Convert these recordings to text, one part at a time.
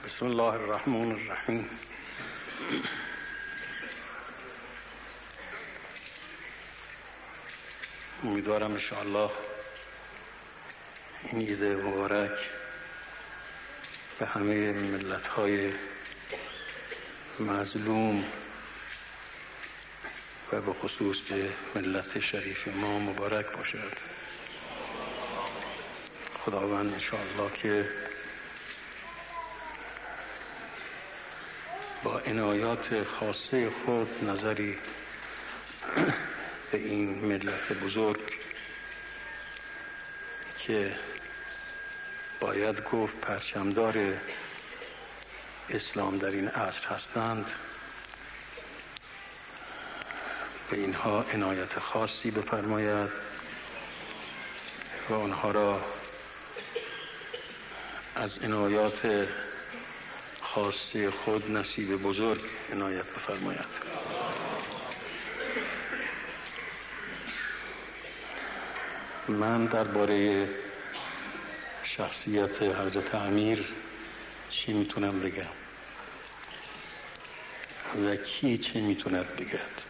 بسم الله الرحمن الرحیم. امیدوارم انشاءالله این عید مبارک به همه ملت‌های مظلوم و به خصوص به ملت شریف ما مبارک باشد. خداوند انشاءالله که با عنایات خاصه خود نظری به این ملت بزرگ که باید گفت پرچمدار اسلام در این عصر هستند، به اینها عنایت خاصی بفرماید و آنها را از عنایات خاصه خود نصیب بزرگ عنایت بفرماید. من درباره شخصیت حضرت امیر چی میتونم بگم و کی چه میتونه بگد؟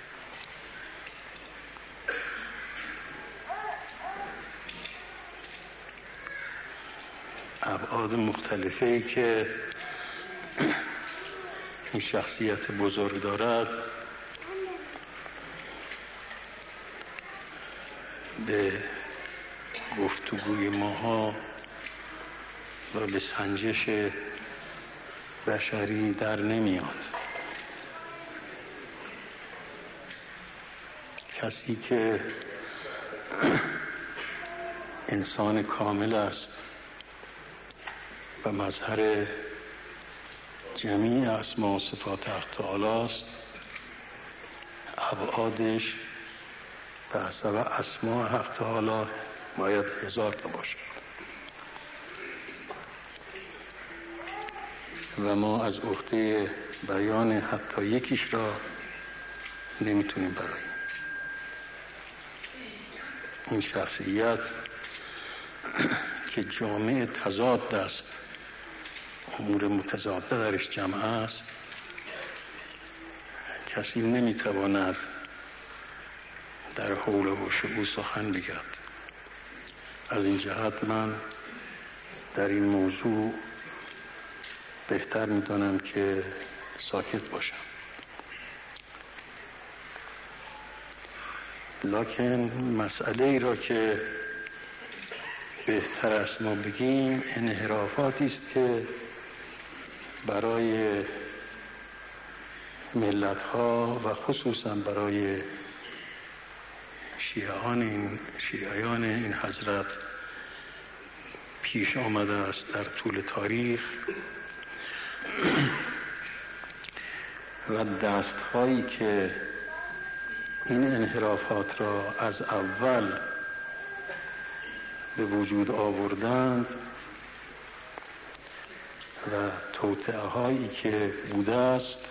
ابعاد مختلفی که این شخصیت بزرگ دارد به گفتگوی ماها و به سنجش بشری در نمیاد. کسی که انسان کامل است و مظهر جمیع اسما و صفات حق تعالی است، ابعادش به حسب اسما حق تعالی باید 1000 تا باشه و ما از عهده بیان حتی یکیش را نمیتونیم براییم. این شخصیت که جامع تضاد است، امور متضاده درش جمع است، کسی نمیتواند در حول و شعو سخن بگوید. از این جهت من در این موضوع بهتر میدانم که ساکت باشم. لکن مسئله ای را که بهتر است ما بگیم انحرافاتی است که برای ملت‌ها و خصوصا برای شیعیان این حضرت پیش آمده است در طول تاریخ و دست‌هایی که این انحرافات را از اول به وجود آوردند و توطئه هایی که بوده است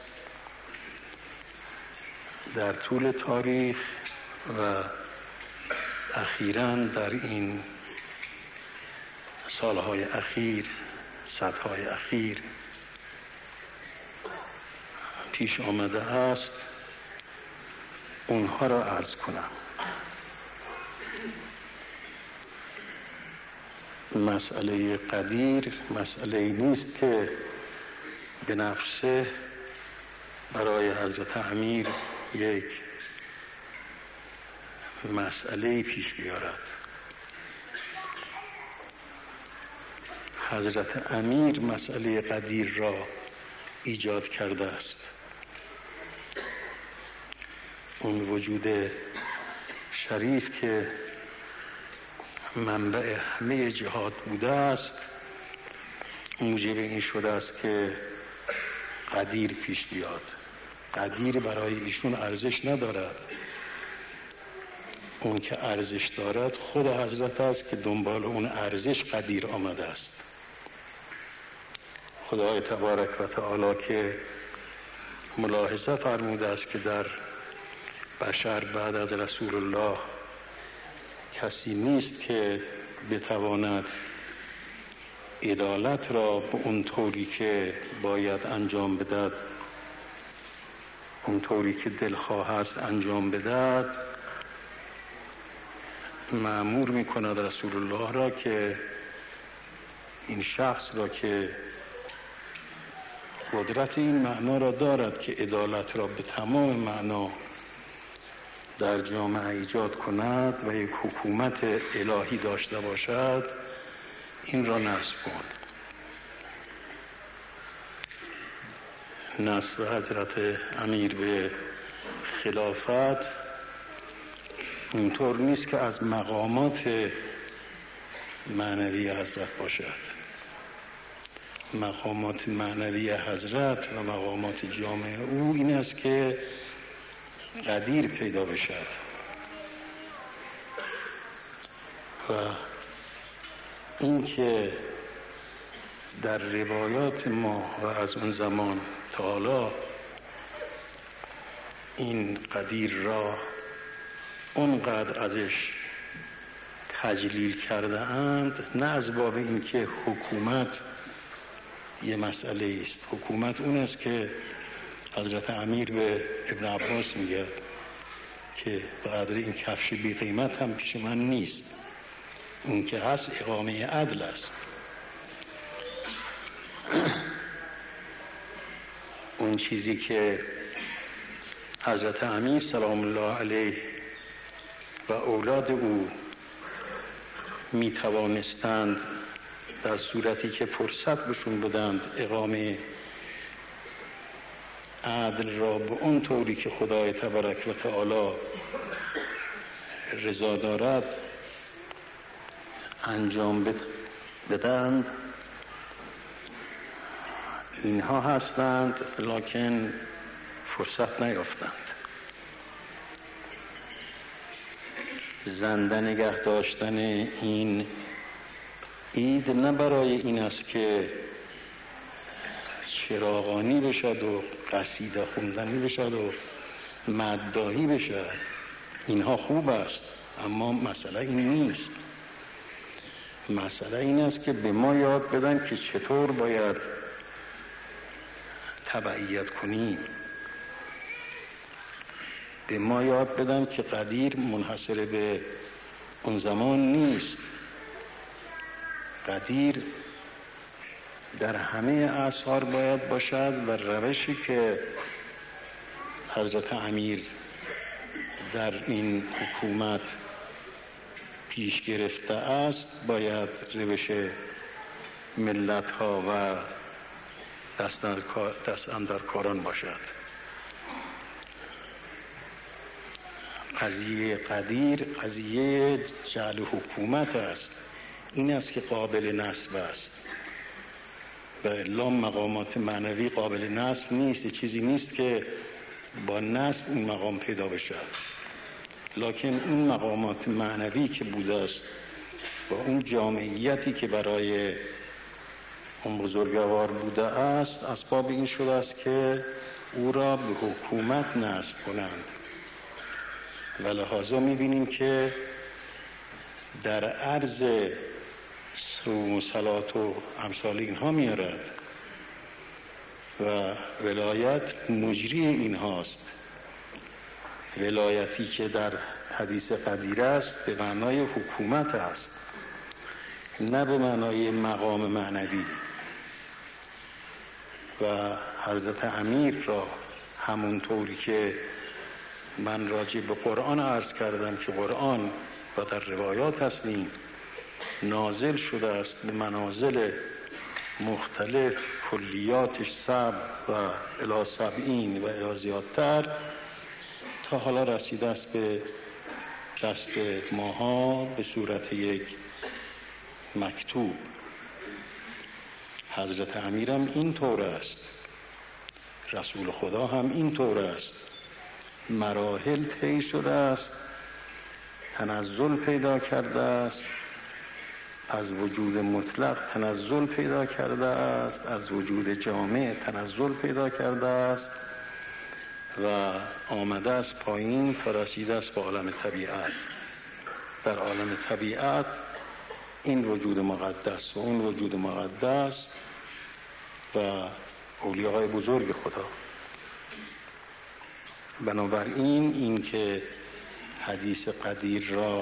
در طول تاریخ و اخیراً در این سالهای اخیر، صدهای اخیر پیش آمده است، اونها را عرض کنم. مسئله قدیر مسئله نیست که به نفسه برای حضرت امیر یک مسئله پیش بیارد. حضرت امیر مسئله قدیر را ایجاد کرده است. اون وجود شریف که منبع همه جهات بوده است موجب این شده است که قدیر پیش بیاد. قدیر برای ایشون ارزش ندارد. اون که ارزش دارد خود حضرت است که دنبال اون ارزش قدیر آمده است. خدای تبارک و تعالی که ملاحظه فرموده است که در بشر بعد از رسول الله کسی نیست که بتواند عدالت را به اون طوری که باید انجام بدهد، اون طوری که دلخواه است انجام بدهد، مأمور می‌کند رسول الله را که این شخص را که قدرت این معنا را دارد که عدالت را به تمام معنا در جامعه ایجاد کند و یک حکومت الهی داشته باشد، این را نصب کن. نصب حضرت امیر به خلافت اینطور نیست که از مقامات معنوی حضرت باشد. مقامات معنوی حضرت و مقامات جامعه او این است که قدیر پیدا بشد و این که در روایات ما و از اون زمان تا حالا این قدیر را اونقدر ازش تجلیل کرده اند، نه از باب این که حکومت یه مسئله است. حکومت اون است که حضرت امیر به ابن عباس میگه که به قدر این کفش بی قیمت هم پیش من نیست، اون که هست اقامه عدل است. اون چیزی که حضرت امیر سلام الله علیه و اولاد او می توانستند در صورتی که فرصت بشون بدند اقامه عدل را به اون طوری که خدای تبارک و تعالی رضا دارد انجام بدند، اینها هستند، لکن فرصت نیافتند. زنده نگه داشتن این عید نه برای این است که چراغانی بشد و قصیده خوندنی بشد و مداحی بشد. اینها خوب است، اما مسئله این نیست. مسئله این است که به ما یاد بدن که چطور باید تبعیت کنیم. به ما یاد بدن که قدیر منحصر به اون زمان نیست. قدیر در همه اعصار باید باشد و روشی که حضرت امیر در این حکومت پیش گرفته است باید روش ملت ها و دستاندرکاران باشد. قضیه قدیر قضیه جعل حکومت است. این است که قابل نصب است و الا مقامات معنوی قابل نصب نیست. چیزی نیست که با نصب اون مقام پیدا بشد، لکن اون مقامات معنوی که بوده است و اون جامعیتی که برای اون بزرگوار بوده است اسباب این شده است که او را به حکومت نصب کنند و لحاظا میبینیم که در عرض صوم و صلات و امثال اینها میارد و ولایت مجری اینهاست. ولایتی که در حدیث قدیر است به معنای حکومت است، نه به معنای مقام معنوی. و حضرت امیر را همونطوری که من راجع به قرآن عرض کردم که قرآن و در روایات هستیم نازل شده است به منازل مختلف، کلیاتش 7 و الی 70 و الی زیادتر، تا حالا رسیده است به دست ماها به صورت یک مکتوب. حضرت امیرم این طور است، رسول خدا هم این طور است. مراحل طی شده است، تنزل پیدا کرده است، از وجود مطلق تنزل پیدا کرده است، از وجود جامع تنزل پیدا کرده است و آمده است پایین تا رسیده است به عالم طبیعت. در عالم طبیعت این وجود مقدس و اون وجود مقدس و اولیاء بزرگ خدا. بنابراین این که حدیث قدیر را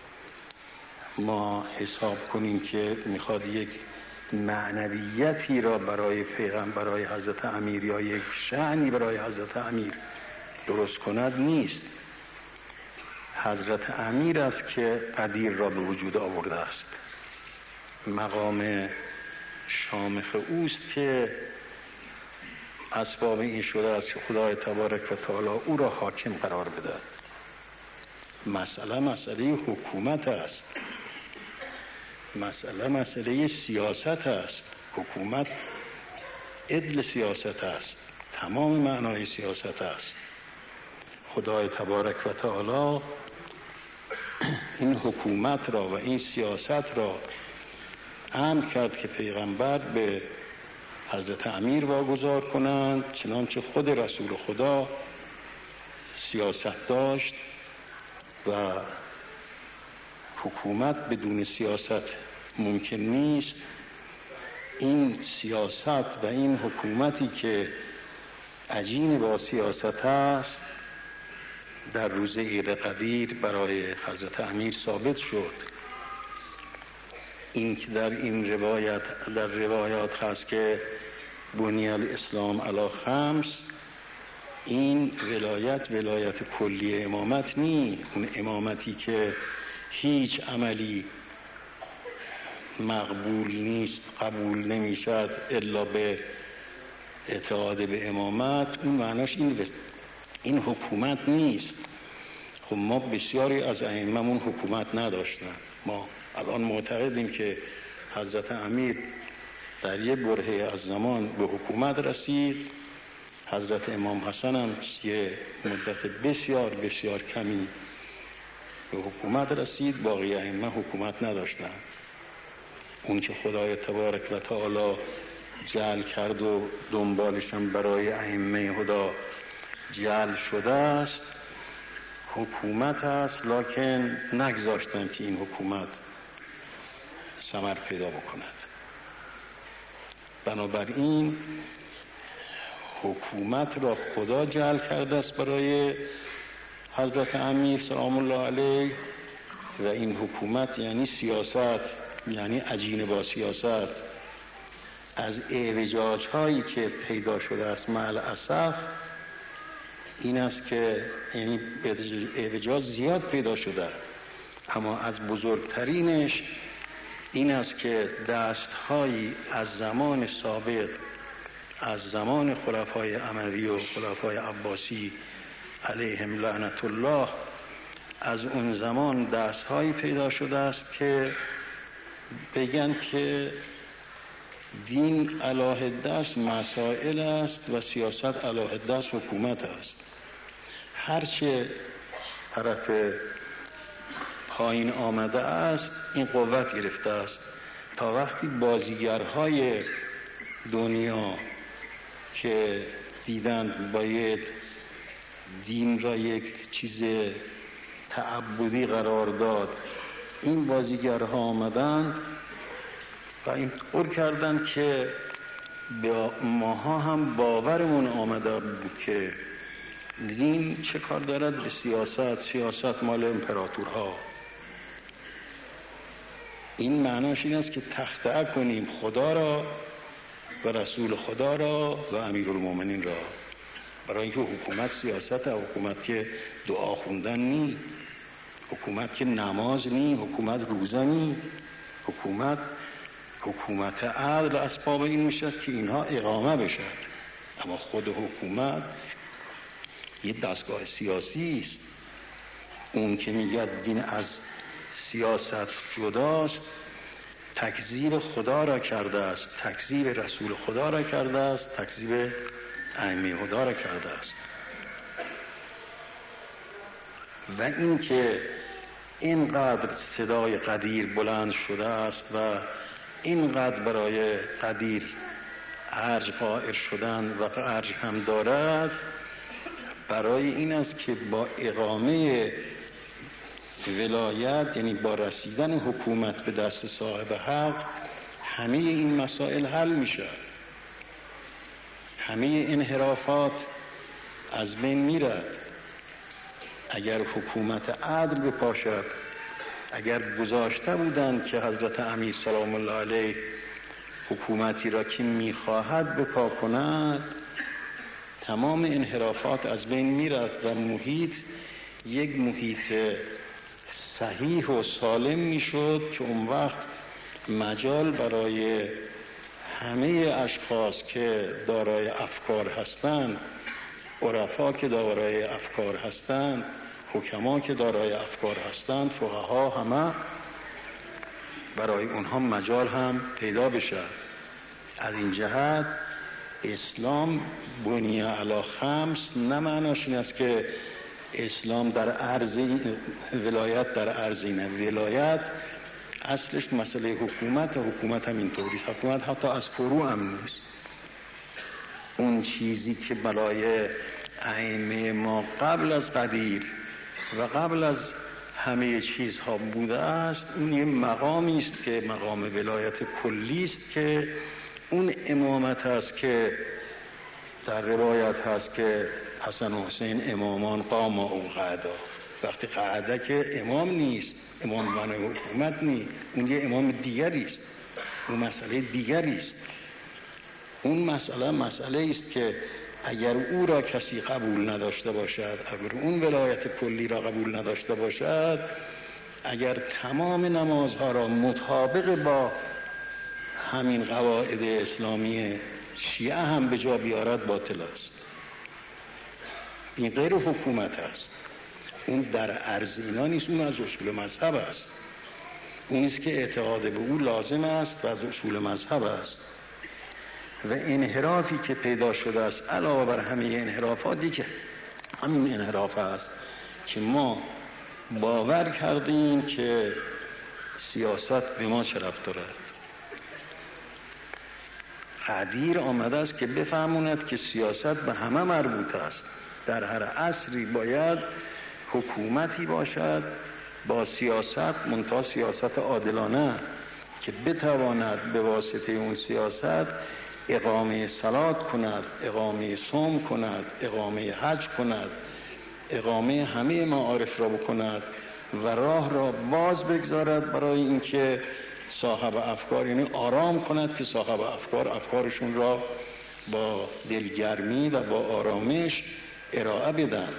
ما حساب کنیم که میخواد یک معنویتی را برای پیغمبر، برای حضرت امیر یا یک شأنی برای حضرت امیر درست کند نیست. حضرت امیر است که قدیر را به وجود آورده است. مقام شامخ اوست که اسباب این شده است که خدای تبارک و تعالی او را حاکم قرار بدهد. مسئله حکومت است، مسئله سیاست است. حکومت عدل سیاست است، تمام معنای سیاست است. خدای تبارک و تعالی این حکومت را و این سیاست را امر کرد که پیغمبر به حضرت امیر واگذار کنند، چنانچه خود رسول خدا سیاست داشت و حکومت بدون سیاست ممکن نیست. این سیاست و این حکومتی که عجین با سیاست است در روز عید قدیر برای حضرت امیر ثابت شد. این که در این روایات هست که بنی الاسلام علی خمس، این ولایت کلی امامت نی، اون امامتی که هیچ عملی مقبول نیست، قبول نمیشد الا به اعتقاد به امامت، اون معناش این حکومت نیست. خب ما بسیاری از ائمه‌مون حکومت نداشتن. ما الان معتقدیم که حضرت امیر در یک برهه از زمان به حکومت رسید. حضرت امام حسن هم یه مدت بسیار بسیار کمی به حکومت رسید، باقی ائمه حکومت نداشتن. اون که خدای تبارک و تعالی جعل کرد و دنبالشم برای ائمه هدا جعل شده است حکومت است، لکن نگذاشتن که این حکومت ثمر پیدا بکند. بنابراین حکومت را خدا جعل کرده است برای حضرت امیر سلام الله علیه و این حکومت یعنی سیاست، یعنی عجین با سیاست. از اعوجاج هایی که پیدا شده است مع الاسف این است که یعنی اعوجاج زیاد پیدا شده، اما از بزرگترینش این است که دستهایی از زمان سابق، از زمان خلفای اموی و خلفای عباسی علیهم لعنت الله، از اون زمان دستهایی پیدا شده است که بگن که دین علیه دست مسائل است و سیاست علیه دست حکومت است. هرچه طرف پایین آمده است این قوت گرفته است، تا وقتی بازیگرهای دنیا که دیدند باید دین را یک چیز تعبدی قرار داد، این بازیگرها آمدند و این طور کردند که به ماها هم باورمون آمده بود که دین چه کار دارد به سیاست مال امپراتورها. این معناش این است که تخطئه کنیم خدا را و رسول خدا را و امیرالمومنین را، برای اینکه حکومت سیاست، حکومت که دعا خوندن نی، حکومت که نماز نی، حکومت روزه نی، حکومت عدل اسباب این میشد که اینها اقامه بشد. اما خود حکومت یه دستگاه سیاسی است. اون که میگه دین از سیاست جداست تکذیب خدا را کرده است، تکذیب رسول خدا را کرده است، تکذیب ائمه خدا را کرده است. و این که اینقدر صدای قدیر بلند شده است و اینقدر برای قدیر ارج قائل شدن و ارج هم دارد، برای این است که با اقامه ولایت یعنی با رسیدن حکومت به دست صاحب حق همه این مسائل حل میشه، همه انحرافات از بین میرد. اگر حکومت عدل بپاشد، اگر گذاشته بودند که حضرت امیر سلام الله علیه حکومتی را که میخواهد بپا کند، تمام انحرافات از بین میرد و محیط یک محیط صحیح و سالم میشد که اون وقت مجال برای همه اشخاص که دارای افکار هستند، عرفا که دارای افکار هستند، حکما که دارای افکار هستند، فقها، همه برای اونها مجال هم پیدا بشه. از این جهت اسلام بنی علی خمس نه معناش این است که اسلام در عرض، ولایت در عرض اینه. ولایت اصلش مسئله حکومت، حکومت هم اینطوری، حکومت حتی از فروع هم نیست. اون چیزی که برای ائمه ما قبل از قدیر و قبل از همه چیزها بوده است، اون یه مقامی است که مقام ولایت کلی است که اون امامت است که در روایت هست که حسن و حسین امامان قام او قعدا. وقتی قعده که امام نیست، امام معنی حکومت نیست، اون یه امام دیگری است، اون مسئله دیگری است. اون مسئله است که اگر او را کسی قبول نداشته باشد، اگر اون ولایت کلی را قبول نداشته باشد، اگر تمام نمازها را مطابق با همین قواعد اسلامی شیعه هم به جا بیارد، باطل است. این غیر حکومت است. اون در عرض اینا نیست، اون از اصول مذهب است. اون است که اعتقاد به او لازم است و از اصول مذهب است. و انحرافی که پیدا شده است علاوه بر همه انحرافاتی که همین انحراف است که ما باور کردیم که سیاست به ما چه ربط دارد. قدیر آمده است که بفهموند که سیاست به همه مربوط است. در هر عصری باید حکومتی باشد با سیاست، منتها سیاست عادلانه، که بتواند به واسطه اون سیاست اقامه صلات کند، اقامه صوم کند، اقامه حج کند، اقامه همه معارف را بکند و راه را باز بگذارد برای اینکه صاحب افکار، یعنی آرام کند که صاحب افکارشون را با دلگرمی و با آرامش ارائه بدند.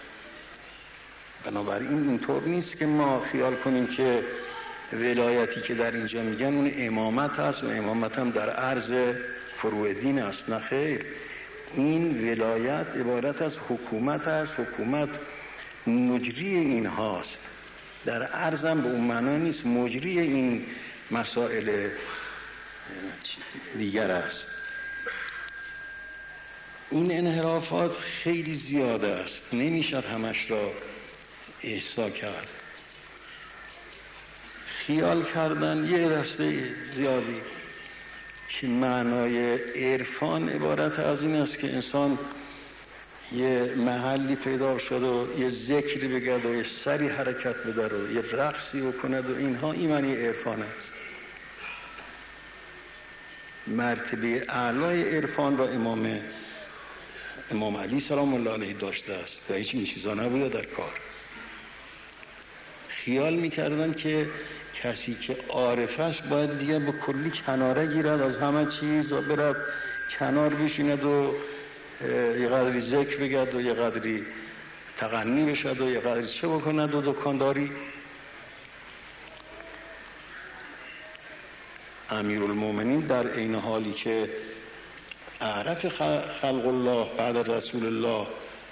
بنابراین اینطور نیست که ما خیال کنیم که ولایتی که در اینجا میگن اون امامت هست و امامت هم در عرض فروع دین است. نه خیر، این ولایت عبارت از حکومت است. حکومت مجری این هاست، در عرض هم به اون معنا نیست، مجری این مسائل دیگر است. این انحرافات خیلی زیاده است، نمیشد همش را احصا کرد. خیال کردن یه دسته زیادی که معنای عرفان عبارت از این است که انسان یه محلی پیدا شد و یه ذکری بگرد و یه سری حرکت بده و یه رقصی بکند و اینها، این معنی عرفان است. مرتبه اعلای عرفان را امام علی سلام الله علیه داشته است و هیچ این چیزا نبوده در کار. خیال میکردن که کسی که عارف است باید دیگه به کلی کناره گیرد از همه چیز و برد کنار بشیند و یه قدری ذکر بگرد و یه قدری تغنی بشد و یه قدری چه بکند و دکانداری. امیرالمومنین در عین حالی که اعرف خلق الله بعد از رسول الله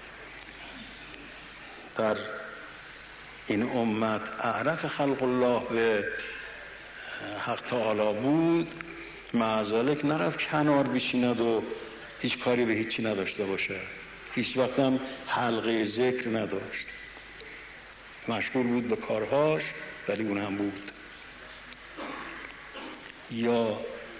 در این امت، اعرف خلق الله به حق تعالی بود، معذالک نرفت کنار بشیند و هیچ کاری به هیچی نداشته باشه. هیچ وقت هم حلقه ذکر نداشت، مشغول بود به کارهاش، ولی اون هم بود. یا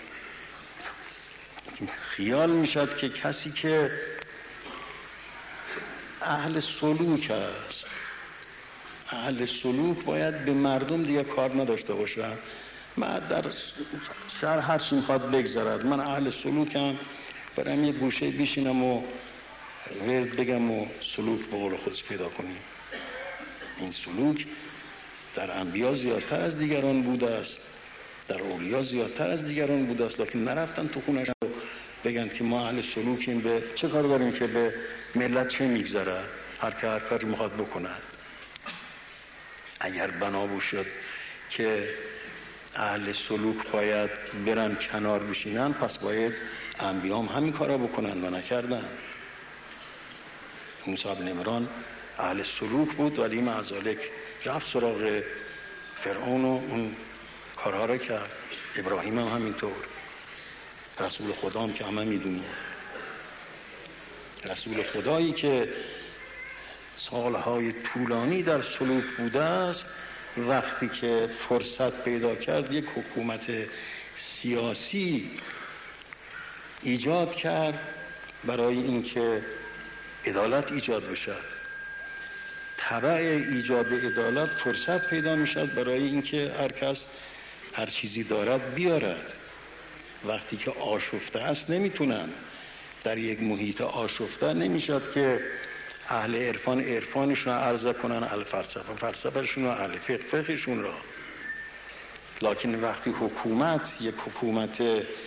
خیال میشد که کسی که اهل سلوک است، اهل سلوک باید به مردم دیگه کار نداشته باشن. من در شهر هر چی میخواد بگذرد، من اهل سلوکم، برم یه گوشه بیشینم و ورد بگم و سلوک به قول خودش پیدا کنیم. این سلوک در انبیا زیادتر از دیگران بوده است، در اولیا زیادتر از دیگران بوده است، لکن نرفتن تو خونش رو بگن که ما اهل سلوکیم، به چه کار داریم که به ملت چه میگذره، هر که هر کاری میخواد بکند. اگر بنا شد که اهل سلوک باید برن کنار بشینن، پس باید انبیام همین کارا بکنن و نکردن. موسی بن عمران اهل سلوک بود، ولی معذالک رفت سراغ فرعون و اون کارها رو کرد. ابراهیم هم همینطور، رسول خدا هم که همه میدونیم، رسول خدایی که سالهای طولانی در سلوک بوده است، وقتی که فرصت پیدا کرد یک حکومت سیاسی ایجاد کرد برای اینکه عدالت ایجاد بشد. تبع ایجاد عدالت فرصت پیدا میشد برای اینکه هر کس هر چیزی دارد بیارد. وقتی که آشفته است نمیتونن، در یک محیط آشفته نمیشد که اهل عرفانشون رو عرضه کنن، اهل فلسفهشون رو، اهل فقهشون را. لکن وقتی حکومت یک حکومت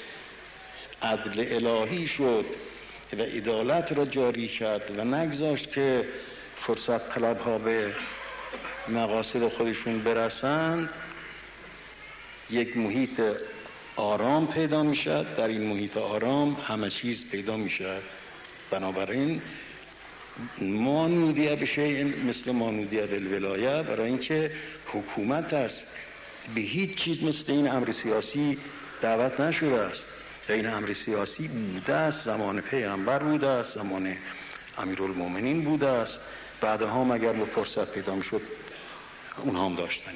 عدل الهی شد و عدالت را جاری کرد و نگذاشت که فرصت طلب ها به مقاصد خودشون برسند، یک محیط آرام پیدا می شد. در این محیط آرام همه چیز پیدا می شد. بنابراین ما نودیه بشه مثل ما نودیه بالولایه، برای اینکه حکومت است، به هیچ چیز مثل این امر سیاسی دعوت نشده است. این امر سیاسی بوده است، زمان پیغمبر بوده است، زمان امیرالمومنین بوده است، بعدها مگر به فرصت پیدا می شد اونها هم داشتن.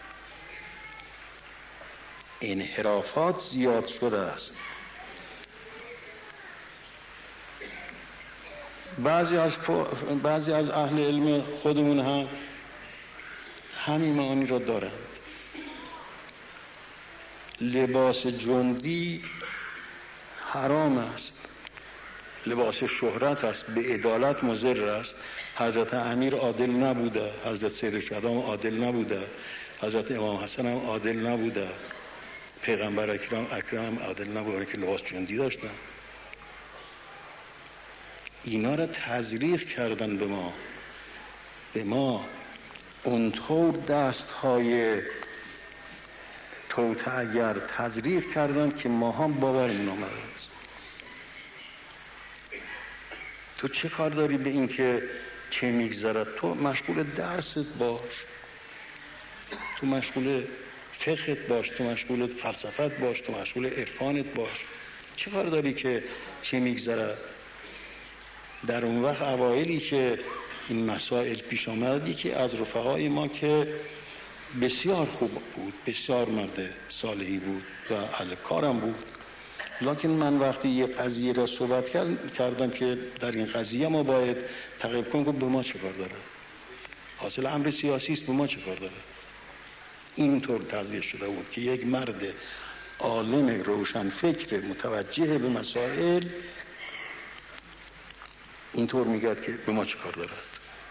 این انحرافات زیاد شده است. بعضی از اهل علم خودمون هم همین معانی را دارند. لباس جندی حرام است، لباس شهرت است، به عدالت مضر است. حضرت امیر عادل نبوده، حضرت سید شهدا عادل نبوده، حضرت امام حسن هم عادل نبوده، پیغمبر اکرم عادل نبوده که لباس جندی داشتن. اینا را تزریق کردن به ما اونطور دستهای توطئه‌گر تزریق کردن که ما هم باورمون آمده است. تو چه کار داری به این که چه میگذرد؟ تو مشغول درست باش، تو مشغول فقهت باش، تو مشغول فلسفت باش، تو مشغول عرفانت باش. چه کار داری که چه میگذرد؟ در اون وقت اوایلی که این مسائل پیش آمد، یکی از رفقای ما که بسیار خوب بود، بسیار مرد صالحی بود و اهل کارم بود، لکن من وقتی یه قضیه را صحبت کردم که در این قضیه ما باید تعقیب کنیم، به ما چه کار داره؟ حاصل امر سیاسی است، به ما چه کار داره؟ اینطور تزریق شده بود که یک مرد عالم روشن فکر متوجه به مسائل اینطور میگه که به ما چه کار داره؟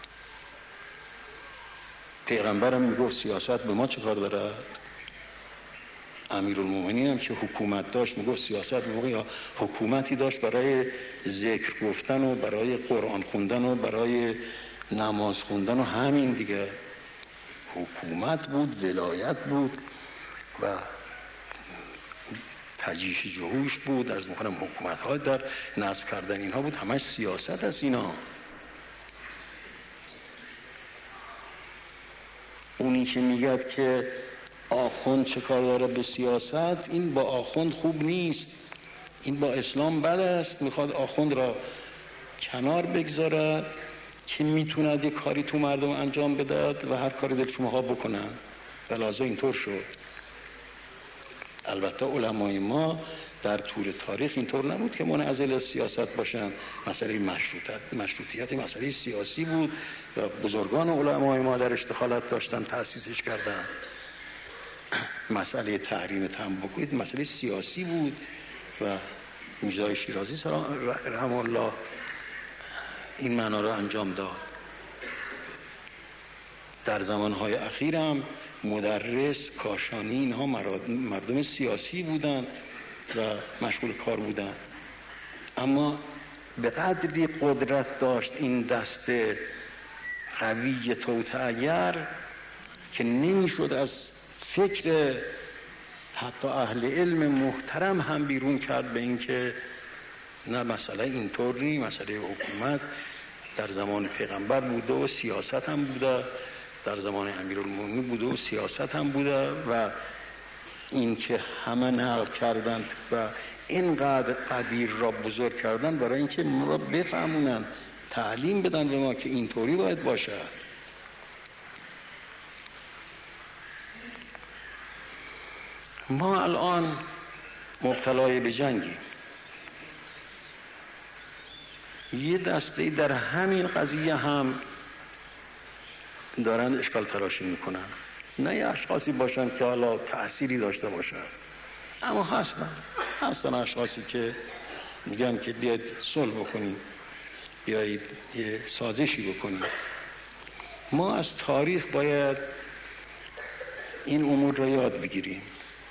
پیغمبرم میگفت سیاست به ما چه کار داره؟ امیرالمومنین هم که حکومت داشت میگفت سیاست به ما، یا حکومتی داشت برای ذکر گفتن و برای قرآن خوندن و برای نماز خوندن و همین دیگه. حکومت بود، ولایت بود و تجیش جهوش بود، از میکنم حکومت ها در نصب کردن اینها بود، همش سیاست است اینا. اونی که میگه که آخوند چه کار داره به سیاست، این با آخوند خوب نیست، این با اسلام بد است. میخواد آخوند را کنار بگذاره که میتوند یک کاری تو مردم انجام بدهد و هر کاری دل شماها بکنن. بلازا اینطور شد. البته علمای ما در طول تاریخ اینطور نبود که منعزل از سیاست باشند. مسئله مشروطیت مسئله سیاسی بود و بزرگان علمای ما درش دخالت داشتن، تأسیسش کردن. مسئله تحریم تنباکو مسئله سیاسی بود و میرزا شیرازی رحمه الله این معنا را انجام داد. در زمانهای اخیر هم مدرس، کاشانی اینها مردم سیاسی بودند و مشغول کار بودند، اما به قدری قدرت داشت این دست قوی توطئه‌گر که نمیشد از فکر حتی اهل علم محترم هم بیرون کرد به اینکه نه مسئله اینطوری، مسئله حکومت در زمان پیغمبر بوده و سیاست هم بوده، در زمان امیرالمومنین بوده و سیاست هم بوده و این که همه نقل کردند و اینقدر قدیر را بزرگ کردند برای اینکه ما را بفهمونند، تعلیم بدن به ما که اینطوری باید باشد. ما الان مبتلای به جنگیم. یه دسته در همین قضیه هم دارن اشکال تراشی میکنن، نه یه اشخاصی باشن که حالا تأثیری داشته باشن، اما هستن اشخاصی که میگن که بیاید صلح بکنیم، بیایید یه سازشی بکنیم. ما از تاریخ باید این امور را یاد بگیریم.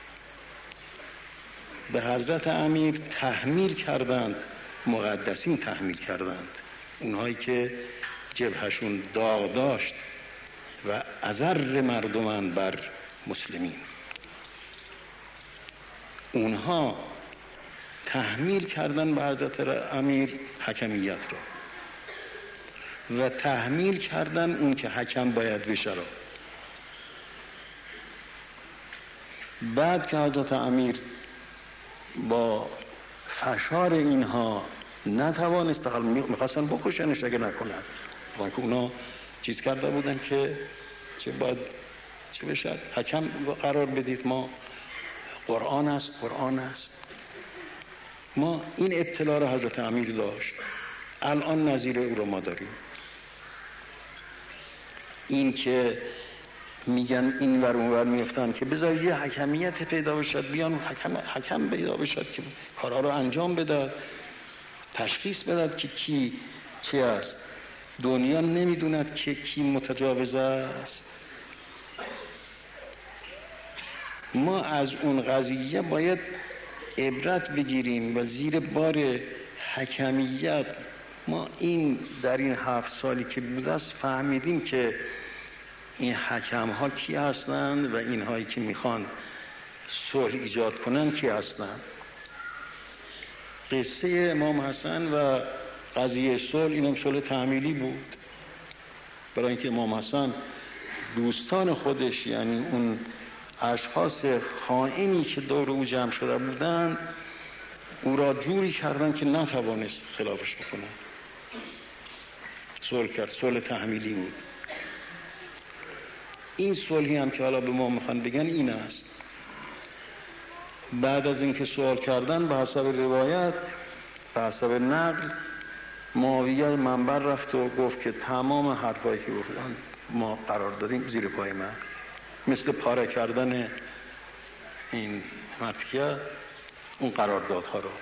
به حضرت امیر تحمیل کردند، مقدسین تحمیل کردند، اونهایی که جبهشون داغ داشت و اضر مردمان بر مسلمین، اونها تحمیل کردن به حضرت امیر حکمیت را و تحمیل کردن اون که حکم باید بشه را. بعد که حضرت امیر با فشار اینها نتوانست، میخواستن بکشنش اگه نکنند، وانکه اونا چیز کرده بودن که چه بشد حکم قرار بدید، ما قرآن است. ما این ابتلا را حضرت امیر داشت، الان نظیر او را ما داریم. این که میگن این ور اون ور میفتن که بذار یه حکمیت پیدا بشد، بیان حکم پیدا بشد که کارها رو انجام بده، تشخیص بده که کی چی است. دنیا نمیدوند که کی متجاوز است. ما از اون قضیه باید عبرت بگیریم و زیر بار حکمیت ما در این 7 سالی که بوده است فهمیدیم که این حکم ها کی هستند و اینهایی که میخوان صلح ایجاد کنن کی هستند. قصه امام حسن و قضیه صلح اینم صلح تعمیلی بود، برای اینکه امام حسن دوستان خودش، یعنی اون اشخاص خائنی که دور او جمع شده بودند، او را جوری کردن که نتوانست خلافش بکنه. صلح کرد، صلح تعمیلی بود. این صلحی هم که حالا به ما میخوان بگن این است. بعد از اینکه سوال کردن به حسب روایت، به حسب نقل، معاویه منبر رفت و گفت که تمام حرفایی که گفتن ما قرار دادیم زیر پای من، مثل پاره کردن این مرتکه اون قراردادها رو.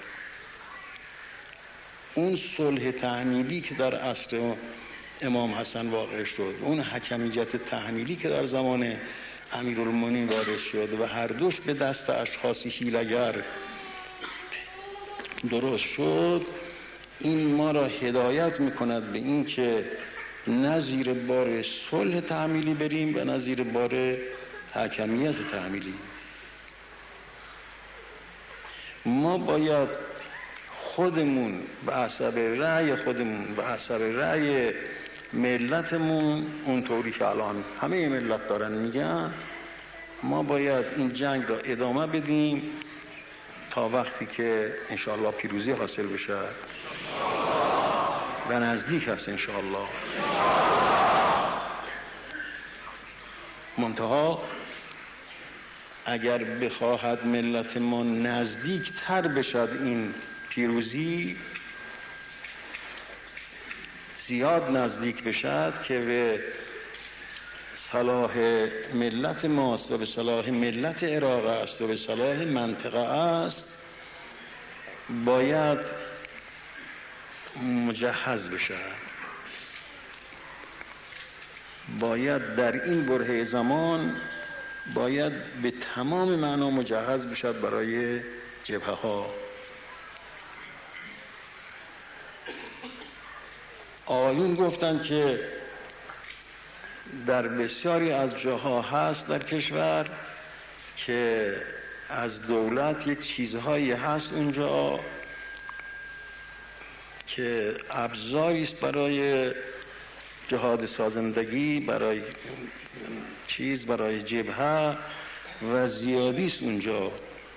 اون صلح تعمیلی که در عصر امام حسن واقع شد، اون حکمیت تحمیلی که در زمان امیرالمومنین وارد شد و هر دوش به دست اشخاصی حیله‌گر درست شد، این ما را هدایت میکند به این که نه زیر بار صلح تعمیلی بریم و نه زیر بار حکمیت تعمیلی. ما باید خودمون به حسب رأی خودمون، به حسب رأی ملتمون، اونطوری که الان همه ملت دارن میگن، ما باید این جنگ را ادامه بدیم تا وقتی که انشاءالله پیروزی حاصل بشه و نزدیک هست انشاءالله. منتها اگر بخواهد ملت ما نزدیک تر بشد این پیروزی، زیاد نزدیک بشد که به صلاح ملت ماست و به صلاح ملت عراق است و به صلاح منطقه است، باید مجهز بشد. باید در این برهه زمان باید به تمام معنا مجهز بشد برای جبهه ها. آقایون گفتند که در بسیاری از جاها هست در کشور که از دولت یک چیزهایی هست اونجا که ابزاری است برای جهاد سازندگی، برای جبهه و زیادی است اونجا.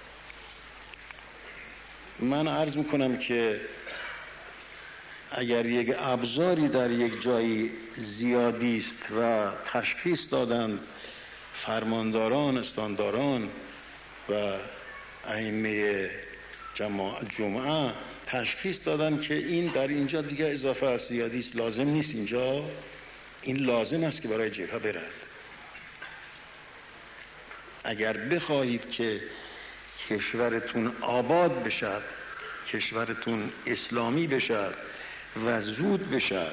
من عرض میکنم که اگر یک ابزاری در یک جایی زیادی است و تشخیص دادند فرمانداران، استانداران و ائمه جمعه تشخیص دادن که این در اینجا دیگه اضافه است، زیادی است، لازم نیست اینجا، این لازم است که برای جبهه برد. اگر بخواهید که کشورتون آباد بشد، کشورتون اسلامی بشد و زود بشد،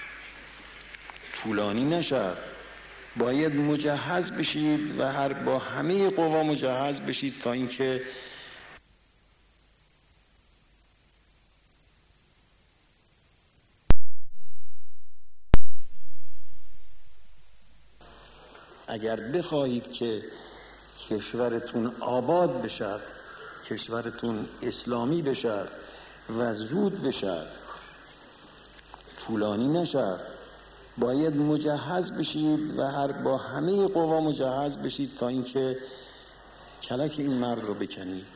طولانی نشد، باید مجهز بشید و با همه قوا مجهز بشید تا اینکه اگر بخواهید که کشورتون آباد بشد، کشورتون اسلامی بشد و زود بشد، طولانی نشد، باید مجهز بشید و با همه قوا مجهز بشید تا اینکه کلک این مرد رو بکنید.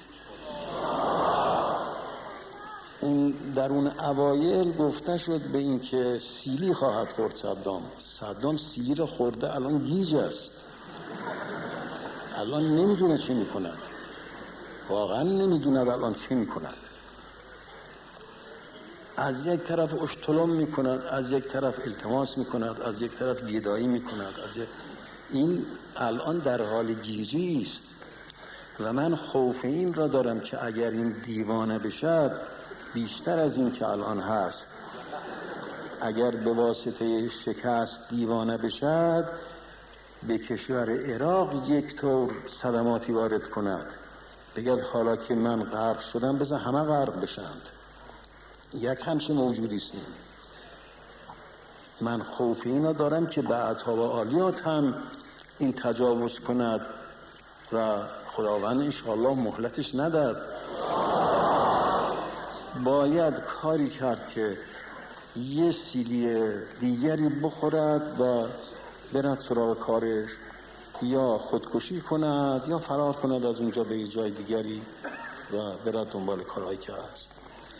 اون در اون اوایل گفته شد به این که سیلی خواهد خورد صدام سیلی رو خورده، الان گیج است، الان نمیدونه چی میکند، واقعا نمیدونه الان چی میکند. از یک طرف اشتلم میکند، از یک طرف التماس میکند، از یک طرف گدایی میکند، این الان در حال گیجی است و من خوف این را دارم که اگر این دیوانه بشد بیشتر از این که الان هست، اگر به واسطه شکست دیوانه بشد به کشور عراق یک طور صدماتی وارد کند، بگد حالا که من غرق شدم بذار همه غرق بشند. یک همچه موجودی است. من خوف اینا دارم که به اصحاب عالیات هم این تجاوز کند و خداوند انشاءالله مهلتش نداد. باید کاری کرد که یه سیلی دیگری بخورد و برد سراغ کارش، یا خودکشی کند یا فرار کند از اونجا به یه جای دیگری و برد دنبال کارهایی که هست.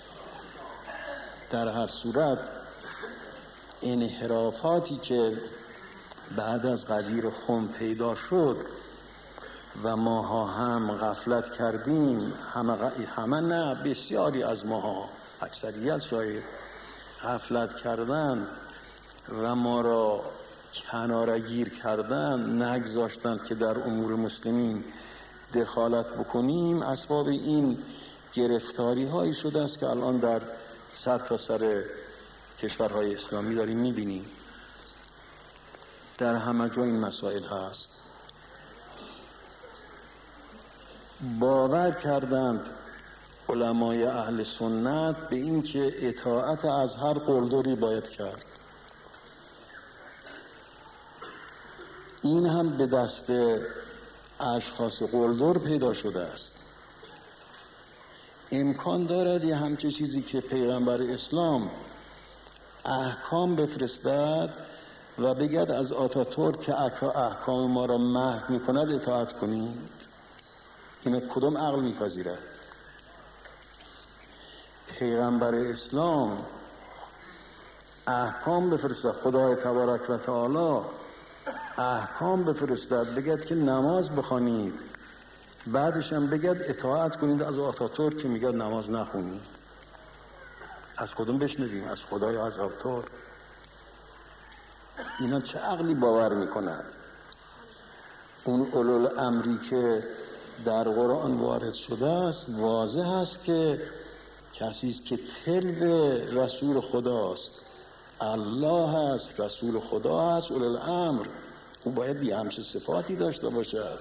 در هر صورت انحرافاتی که بعد از غدیر خم پیدا شد و ماها هم غفلت کردیم، همه نه، بسیاری از ماها، اکثریت شاید غفلت کردن و ما را کنارگیر کردن، نگذاشتند که در امور مسلمین دخالت بکنیم، اسباب این گرفتاری هایی شده است که الان در سر تا سر کشورهای اسلامی داریم میبینیم. در همه جا این مسائل هست. باور کردند علمای اهل سنت به این که اطاعت از هر قلدری باید کرد. این هم به دست اشخاص قلدر پیدا شده است. امکان دارد یه همچه چیزی که پیغمبر اسلام احکام بفرستد و بگد از آتاتورک که احکام ما را محو میکند اطاعت کنید؟ این کدام عقل میپذیرد؟ پیغمبر اسلام احکام بفرستد، خدای تبارک و تعالی احکام بفرستد، بگد که نماز بخوانید، بعدش هم بگد اطاعت کنید از آتاتورک که میگه نماز نخونید. از کدوم بشنویم؟ از خدا یا از آتاتورک؟ اینا چه عقلی باور میکنند؟ اون اولوالامری که در قرآن وارد شده است واضح است که کسی است که تلو رسول خداست، الله هست، رسول خدا هست، اولوالامر. او باید یه همچه صفاتی داشته باشد.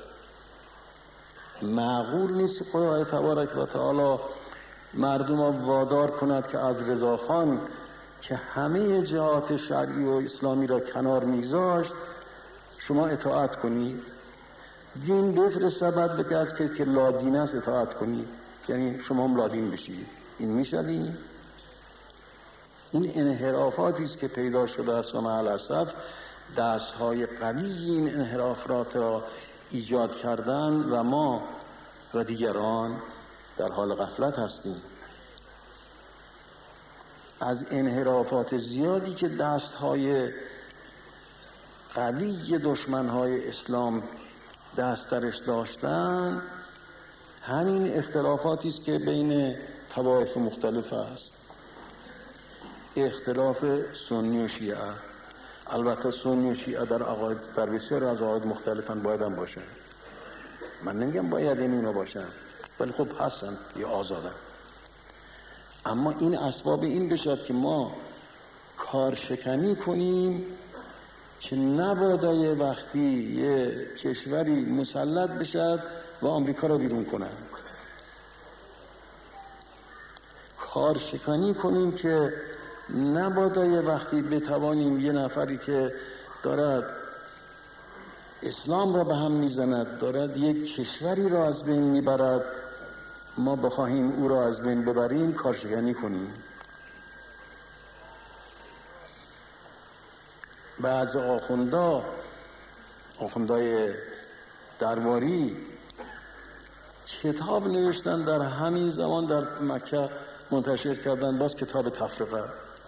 معقول نیست خدای تبارک و تعالی مردم را وادار کند که از رضاخان که همه جهات شرعی و اسلامی را کنار میگذاشت شما اطاعت کنید. دین بفرستد بگرد که لادین است اطاعت کنید، یعنی شما هم لادین بشید. این میشدین؟ این انحرافاتی است که پیدا شده است و مع الاسف دستهای قوی این انحرافات را ایجاد کردن و ما و دیگران در حال غفلت هستیم. از انحرافات زیادی که دستهای قوی دشمنهای اسلام دست درش داشتن همین اختلافاتی است که بین طوایف مختلف است. اختلاف سنی و شیعه. البته سنی و شیعه در عقاید در بسیار از عقاید مختلفن، باید هم باشن. من نمیگم باید این اونا باشن، ولی خب هستن یا آزادن. اما این اسباب این بشد که ما کارشکنی کنیم که نبادا یه وقتی یه کشوری مسلط بشد و آمریکا را بیرون کنند. کارشکنی کنیم که نبادا یه وقتی بتوانیم یه نفری که دارد اسلام را به هم میزند، دارد یک کشوری را از بین میبرد، ما بخواهیم او را از بین ببریم، کارشکنی کنیم. بعض آخوندای درباری کتاب نوشتن در همین زمان در مکه منتشر کردن، باز کتاب تفرقه.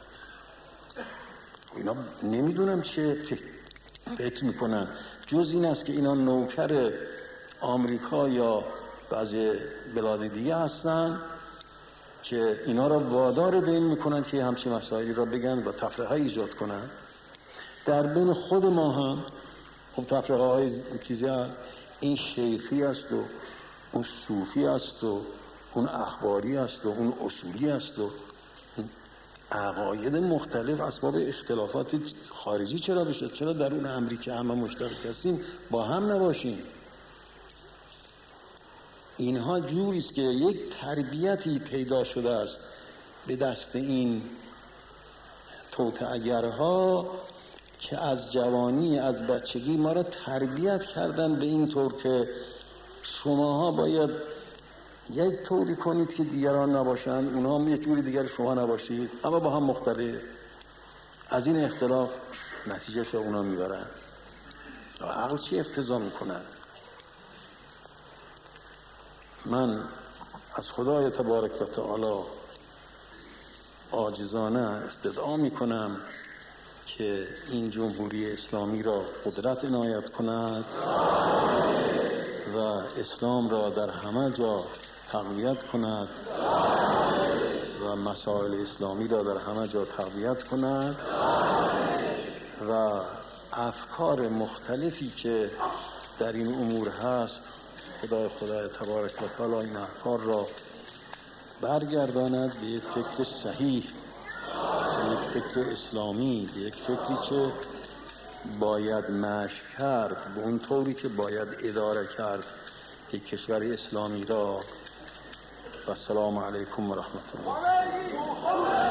اینا نمیدونم چه فکر میکنن، جز این است که اینا نوکر آمریکا یا بعضی بلاد دیگه هستن که اینا را وادار به این میکنن که همچین مسائلی را بگن و تفرقه ایجاد کنن. در بین خود ما هم خب تفرقه های چیزی هست، این شیخی است و اون صوفی است و اون اخباری است و اون اصولی است و عقاید مختلف. اسباب اختلافات خارجی چرا بشه؟ چرا در اون امریکا همه مشترک هستیم با هم نباشیم؟ اینها جوری است که یک تربیتی پیدا شده است به دست این توطئه‌گرها که از جوانی، از بچگی ما را تربیت کردن به این طور که شماها باید یک طوری کنید که دیگران نباشن، اونها هم یک جوری دیگر شما نباشید، اما با هم مختلف. از این اختلاف نتیجه شو اونا میبرن و عقل چی اقتضا میکنن؟ من از خدای تبارک و تعالی عاجزانه استدعا میکنم که این جمهوری اسلامی را قدرت عنایت کند و اسلام را در همه جا تقویت کند و مسائل اسلامی را در همه جا تقویت کند و افکار مختلفی که در این امور هست خدای تبارک و تعالی این افکار را برگرداند به یک فکر صحیح، به یک فکر اسلامی، به یک فکری که باید مشی کرد، به اون طوری که باید اداره کرد یک کشور اسلامی را. و السلام علیکم و رحمت الله.